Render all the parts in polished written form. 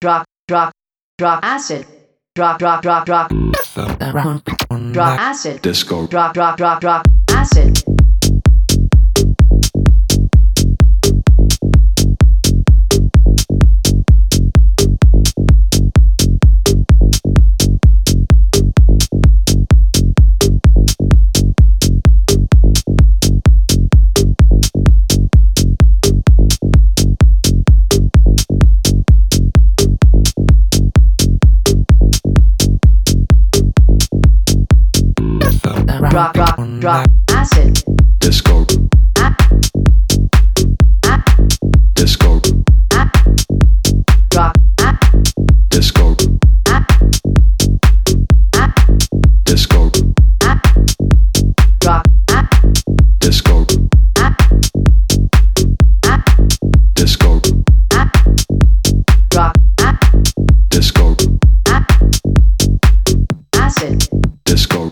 drop, drop acid, drop, drop acid, disco, drop acid. Drop acid, disco, disco, drop disco, disco, drop disco, disco, drop disco, acid, disco,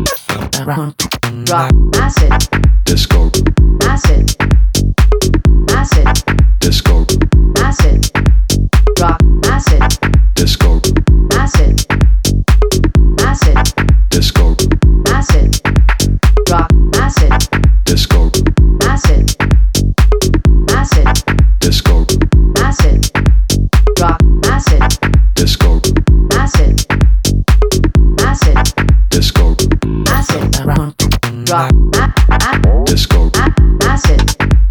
drop acid, disco, acid, acid, disco, acid, drop acid, disco, acid, acid, disco, acid, drop acid, disco, acid, acid, disco, acid, drop acid, disco, acid, acid, disco, acid, drop disco, acid,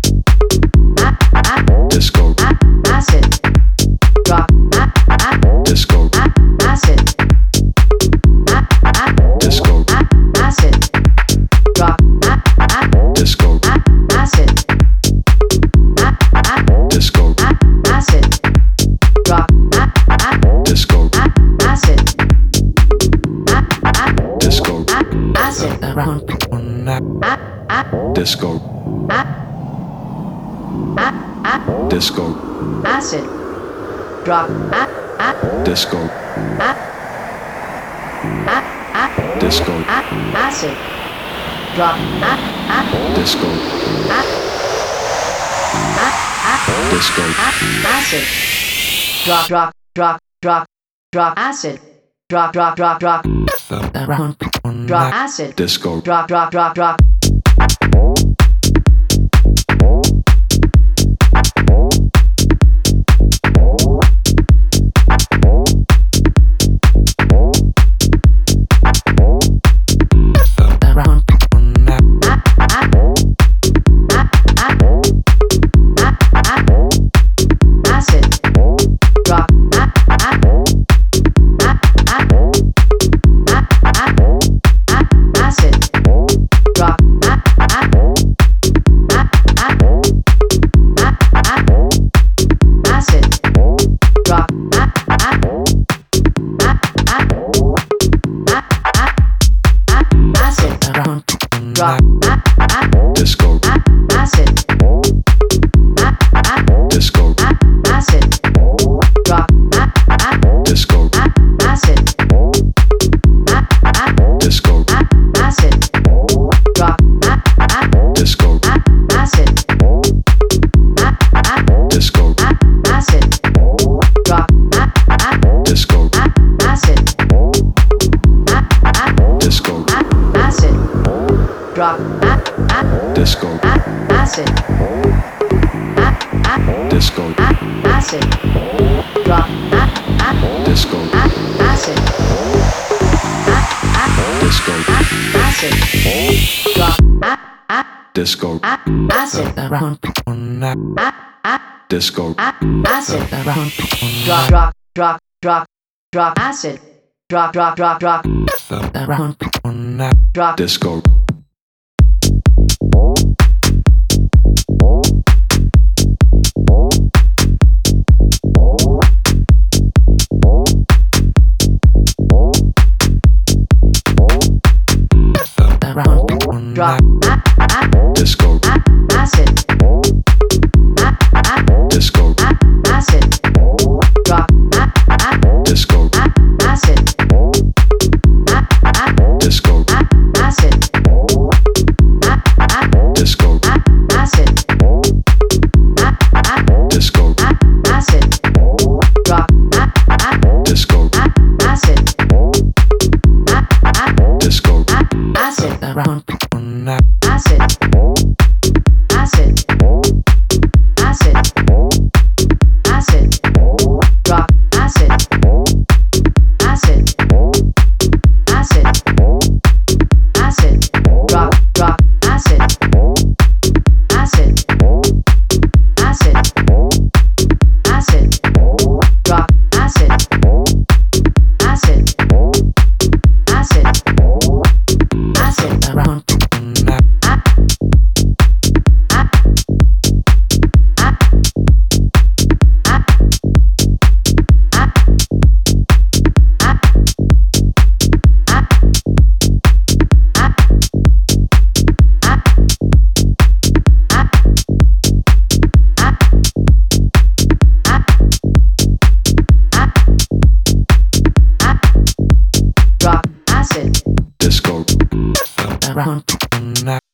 disco, acid, drop disco, acid, disco, acid, drop disco, acid, disco, acid, drop disco, acid, disco, acid, disco, disco, acid, drop disco, disco, acid, drop disco, disco, acid, drop acid, drop acid, disco, drop acid, drop acid, drop acid, drop acid, drop disco, acid, disco, acid, drop disco, acid, disco, acid, drop disco, acid, disco, acid, drop disco, acid, disco, acid, drop disco, acid, disco, acid, drop disco, acid, disco, acid, drop disco, acid, disco, acid, drop acid, drop disco, drop disco, acid, disco, acid, drop disco, acid, disco, acid, acid, disco,